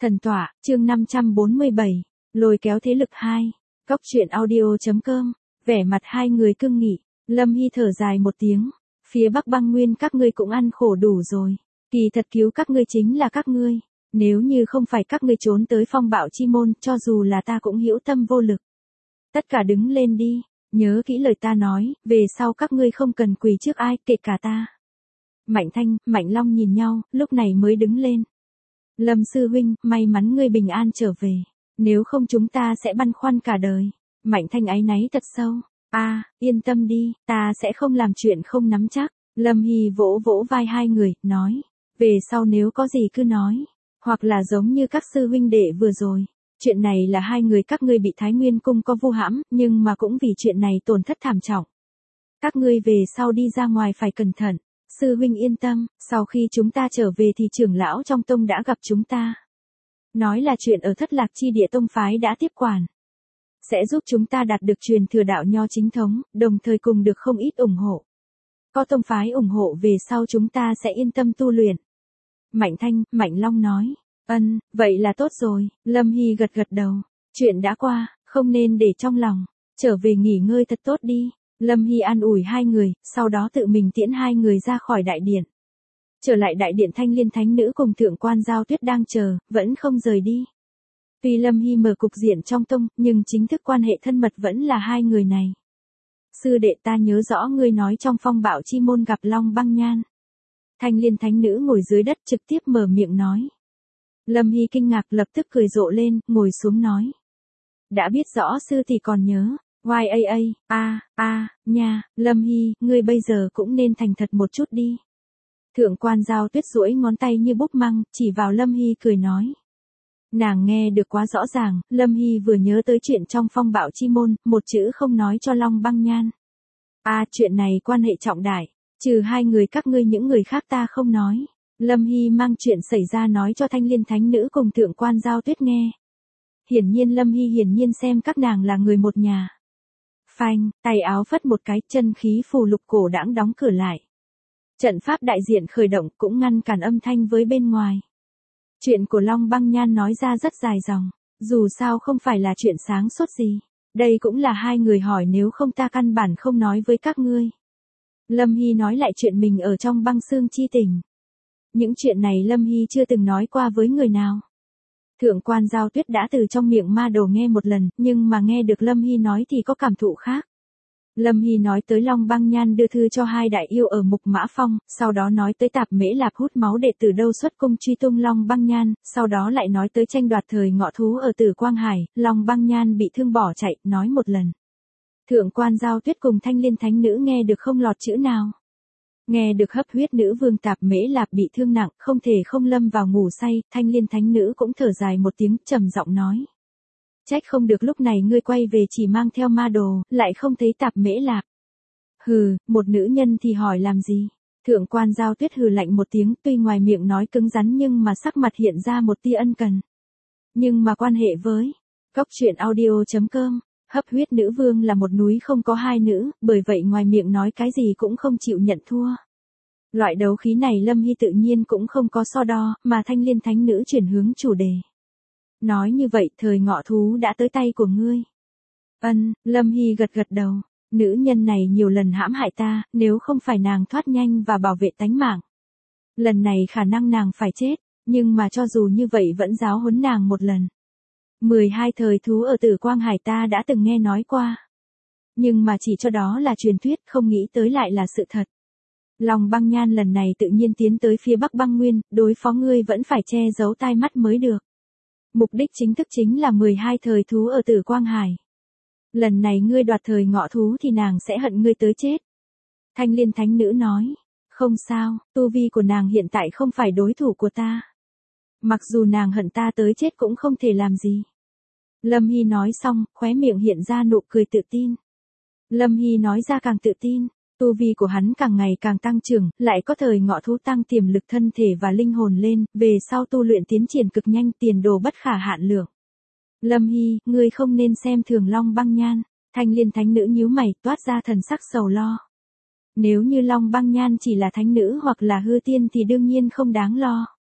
Thần tọa, chương 547, lôi kéo thế lực 2, Cóc truyện audio.com, vẻ mặt hai người cương nghị, Lâm Hy thở dài một tiếng, phía Bắc Băng Nguyên các ngươi cũng ăn khổ đủ rồi, kỳ thật cứu các ngươi chính là các ngươi, nếu như không phải các ngươi trốn tới phong bạo chi môn, cho dù là ta cũng hữu tâm vô lực. Tất cả đứng lên đi, nhớ kỹ lời ta nói, về sau các ngươi không cần quỳ trước ai, kể cả ta. Mạnh Thanh, Mạnh Long nhìn nhau, lúc này mới đứng lên. Lâm sư huynh, may mắn ngươi bình an trở về, nếu không chúng ta sẽ băn khoăn cả đời. Mạnh Thanh áy náy thật sâu. Yên tâm đi, ta sẽ không làm chuyện không nắm chắc. Lâm Hy vỗ vỗ vai hai người, nói, về sau nếu có gì cứ nói, hoặc là giống như các sư huynh đệ vừa rồi. Chuyện này là hai người các ngươi bị Thái Nguyên Cung có vu hãm, nhưng mà cũng vì chuyện này tổn thất thảm trọng. Các ngươi về sau đi ra ngoài phải cẩn thận. Sư huynh yên tâm, sau khi chúng ta trở về thì trưởng lão trong tông đã gặp chúng ta. Nói là chuyện ở Thất Lạc Chi Địa tông phái đã tiếp quản. Sẽ giúp chúng ta đạt được truyền thừa đạo nho chính thống, đồng thời cùng được không ít ủng hộ. Có tông phái ủng hộ về sau chúng ta sẽ yên tâm tu luyện. Mạnh Thanh, Mạnh Long nói, vậy là tốt rồi. Lâm Hy gật gật đầu. Chuyện đã qua, không nên để trong lòng. Trở về nghỉ ngơi thật tốt đi. Lâm Hy an ủi hai người, sau đó tự mình tiễn hai người ra khỏi đại điện. Trở lại đại điện, Thanh Liên Thánh Nữ cùng Thượng Quan Giao Tuyết đang chờ, vẫn không rời đi. Tuy Lâm Hy mở cục diện trong tông, nhưng chính thức quan hệ thân mật vẫn là hai người này. Sư đệ, ta nhớ rõ ngươi nói trong phong bạo chi môn gặp Long Băng Nhan. Thanh Liên Thánh Nữ ngồi dưới đất trực tiếp mở miệng nói. Lâm Hy kinh ngạc, lập tức cười rộ lên, ngồi xuống nói. Đã biết rõ sư thì còn nhớ. Nha, Lâm Hy, ngươi bây giờ cũng nên thành thật một chút đi. Thượng Quan Giao Tuyết duỗi ngón tay như búp măng, chỉ vào Lâm Hy cười nói. Nàng nghe được quá rõ ràng, Lâm Hy vừa nhớ tới chuyện trong phong bạo chi môn, một chữ không nói cho Long Băng Nhan. Chuyện này quan hệ trọng đại, trừ hai người các ngươi những người khác ta không nói. Lâm Hy mang chuyện xảy ra nói cho Thanh Liên Thánh Nữ cùng Thượng Quan Giao Tuyết nghe. Hiển nhiên Lâm Hy xem các nàng là người một nhà. Phanh, tay áo phất một cái, chân khí phù lục cổ đãng đóng cửa lại. Trận pháp đại diện khởi động cũng ngăn cản âm thanh với bên ngoài. Chuyện của Long Băng Nhan nói ra rất dài dòng, dù sao không phải là chuyện sáng suốt gì. Đây cũng là hai người hỏi, nếu không ta căn bản không nói với các ngươi. Lâm Hy nói lại chuyện mình ở trong băng xương chi tỉnh. Những chuyện này Lâm Hy chưa từng nói qua với người nào. Thượng Quan Giao Tuyết đã từ trong miệng ma đầu nghe một lần, nhưng mà nghe được Lâm Hy nói thì có cảm thụ khác. Lâm Hy nói tới Long Băng Nhan đưa thư cho hai đại yêu ở Mục Mã Phong, sau đó nói tới Tạp Mễ Lạp hút máu đệ tử đâu xuất cung truy tung Long Băng Nhan, sau đó lại nói tới tranh đoạt thời ngọ thú ở Tử Quang Hải, Long Băng Nhan bị thương bỏ chạy, nói một lần. Thượng Quan Giao Tuyết cùng Thanh Liên Thánh Nữ nghe được không lọt chữ nào. Nghe được hấp huyết nữ vương Tạp Mễ Lạp bị thương nặng, không thể không lâm vào ngủ say, Thanh Liên Thánh Nữ cũng thở dài một tiếng, trầm giọng nói. Trách không được lúc này ngươi quay về chỉ mang theo ma đồ, lại không thấy Tạp Mễ Lạp. Hừ, một nữ nhân thì hỏi làm gì? Thượng Quan Giao Tuyết hừ lạnh một tiếng, tuy ngoài miệng nói cứng rắn nhưng mà sắc mặt hiện ra một tia ân cần. Nhưng mà quan hệ với Cóc truyện audio.com, hấp huyết nữ vương là một núi không có hai nữ, bởi vậy ngoài miệng nói cái gì cũng không chịu nhận thua. Loại đấu khí này Lâm Hy tự nhiên cũng không có so đo, mà Thanh Liên Thánh Nữ chuyển hướng chủ đề. Nói như vậy, thời ngọ thú đã tới tay của ngươi. Lâm Hy gật gật đầu. Nữ nhân này nhiều lần hãm hại ta, nếu không phải nàng thoát nhanh và bảo vệ tánh mạng. Lần này khả năng nàng phải chết, nhưng mà cho dù như vậy vẫn giáo huấn nàng một lần. 12 thời thú ở Tử Quang Hải ta đã từng nghe nói qua. Nhưng mà chỉ cho đó là truyền thuyết, không nghĩ tới lại là sự thật. Long Băng Nhan lần này tự nhiên tiến tới phía Bắc Băng Nguyên, đối phó ngươi vẫn phải che giấu tai mắt mới được. Mục đích chính thức chính là 12 thời thú ở Tử Quang Hải. Lần này ngươi đoạt thời ngọ thú thì nàng sẽ hận ngươi tới chết. Thanh Liên Thánh Nữ nói, không sao, tu vi của nàng hiện tại không phải đối thủ của ta. Mặc dù nàng hận ta tới chết cũng không thể làm gì. Lâm Hy nói xong, khóe miệng hiện ra nụ cười tự tin. Lâm Hy nói ra càng tự tin. Tu vi của hắn càng ngày càng tăng trưởng, lại có thời ngọ thú tăng tiềm lực thân thể và linh hồn lên, về sau tu luyện tiến triển cực nhanh, tiền đồ bất khả hạn lượng. Lâm Hy, ngươi không nên xem thường Long Băng Nhan. Thanh Liên Thánh Nữ nhíu mày, toát ra thần sắc sầu lo. Nếu như Long Băng Nhan chỉ là thánh nữ hoặc là hư tiên thì đương nhiên không đáng lo.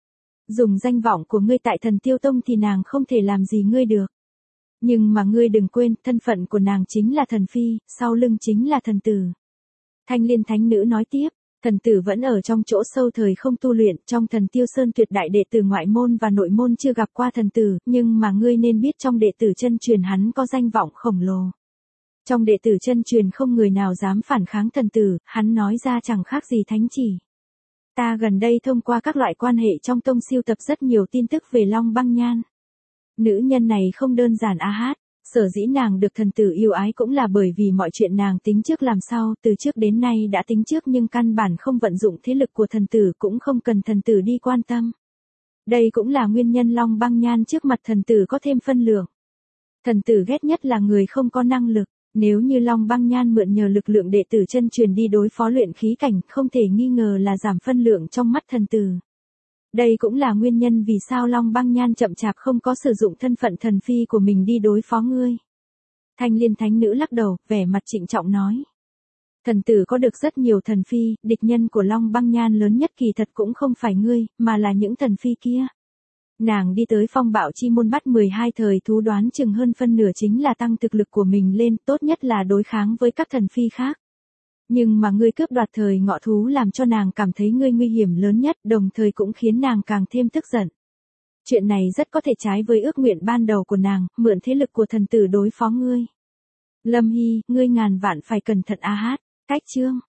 Dùng danh vọng của ngươi tại Thần Tiêu Tông thì nàng không thể làm gì ngươi được. Nhưng mà ngươi đừng quên, thân phận của nàng chính là thần phi, sau lưng chính là thần tử. Thanh Liên Thánh Nữ nói tiếp, thần tử vẫn ở trong chỗ sâu thời không tu luyện, trong Thần Tiêu Sơn tuyệt đại đệ tử ngoại môn và nội môn chưa gặp qua thần tử, nhưng mà ngươi nên biết trong đệ tử chân truyền hắn có danh vọng khổng lồ. Trong đệ tử chân truyền không người nào dám phản kháng thần tử, hắn nói ra chẳng khác gì thánh chỉ. Ta gần đây thông qua các loại quan hệ trong tông siêu tập rất nhiều tin tức về Long Băng Nhan. Nữ nhân này không đơn giản a hát, sở dĩ nàng được thần tử yêu ái cũng là bởi vì mọi chuyện nàng tính trước làm sau, từ trước đến nay đã tính trước nhưng căn bản không vận dụng thế lực của thần tử, cũng không cần thần tử đi quan tâm. Đây cũng là nguyên nhân Long Băng Nhan trước mặt thần tử có thêm phân lượng. Thần tử ghét nhất là người không có năng lực, nếu như Long Băng Nhan mượn nhờ lực lượng đệ tử chân truyền đi đối phó luyện khí cảnh, không thể nghi ngờ là giảm phân lượng trong mắt thần tử. Đây cũng là nguyên nhân vì sao Long Băng Nhan chậm chạp không có sử dụng thân phận thần phi của mình đi đối phó ngươi. Thanh Liên Thánh Nữ lắc đầu, vẻ mặt trịnh trọng nói. Thần tử có được rất nhiều thần phi, địch nhân của Long Băng Nhan lớn nhất kỳ thật cũng không phải ngươi, mà là những thần phi kia. Nàng đi tới Phong Bạo Chi môn bắt 12 thời thú, đoán chừng hơn phân nửa chính là tăng thực lực của mình lên, tốt nhất là đối kháng với các thần phi khác. Nhưng mà ngươi cướp đoạt thời ngọ thú làm cho nàng cảm thấy ngươi nguy hiểm lớn nhất, đồng thời cũng khiến nàng càng thêm tức giận. Chuyện này rất có thể trái với ước nguyện ban đầu của nàng, mượn thế lực của thần tử đối phó ngươi. Lâm Hy, ngươi ngàn vạn phải cẩn thận a hát. Cách chương